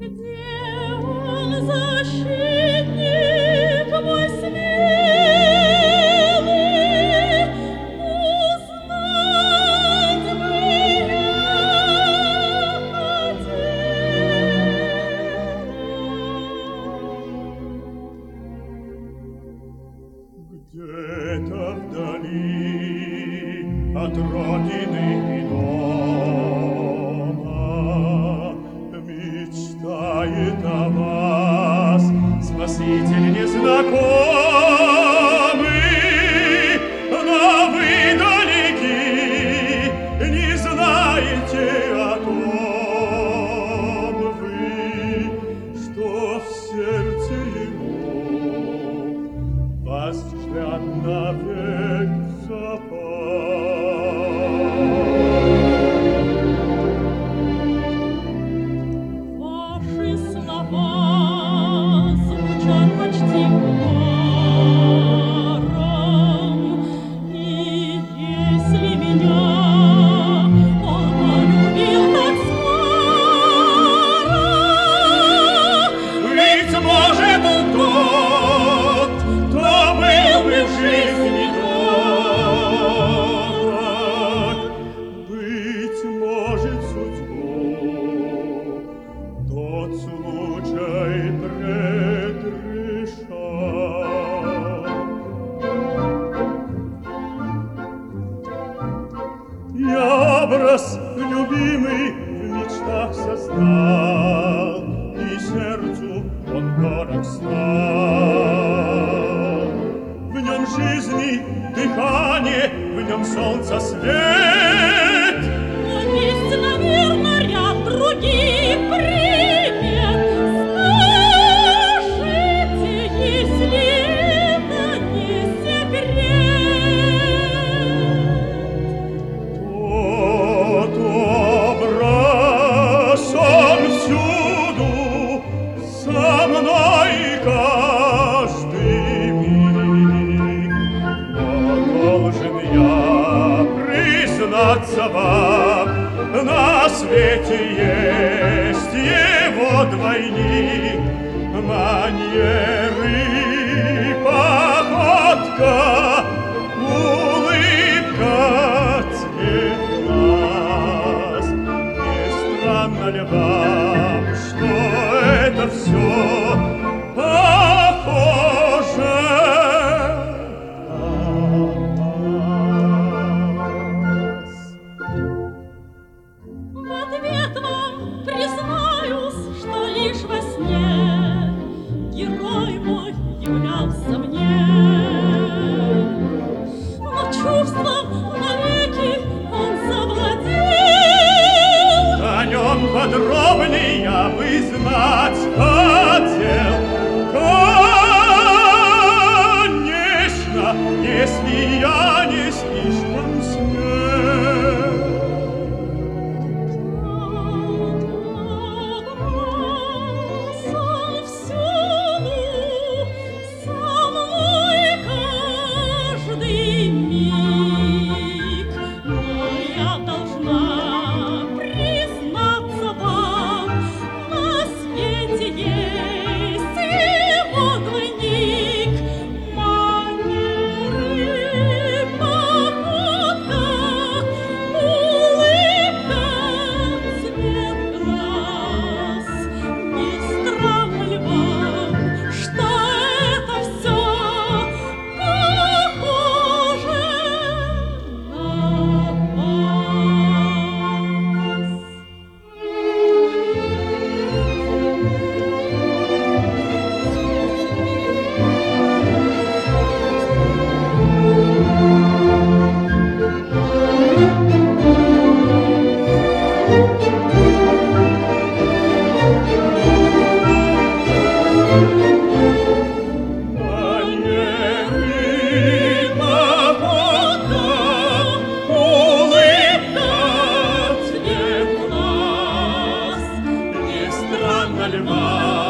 Защитник мой смелый, узнать бы я хотела. Где-то вдали от родины и дома мечтает о вас Спаситель незнакомый, но вы далеки, не знаете о том вы, что в сердце его вас ждет навек Ваши слова звучат почти хором, и если меня он полюбил так скоро, быть может, тот, кто был бы в жизни дорог, быть может, судьбу тот случай предрешал. Я образ любимый в мечтах создал, и сердцу он дорог стал. В нем жизни дыхание, в нем солнца свет. но есть, наверно, ряд других примет. Скажите, если это не секрет. Тот образ, он всюду со мной каждый миг. Но должен я признаться вам, на свете есть его двойник, манеры, походка, улыбка, цвет глаз. Не странно ли вам, что это все похоже на вас? В ответ вам признаюсь, что лишь во сне герой мой являлся мне. Но чувством навеки он завладел. О нем подробнее я бы знать хотел. Конечно, если я не слишком смел. Он всюду со мной каждый миг, но я должна признаться вам, на свете есть его двойник, манеры, походка, улыбка, цвет глаз. Не странно ли вам, что это все похоже на вас? Манеры, походка, улыбка, цвет глаз. Не странно ли вам,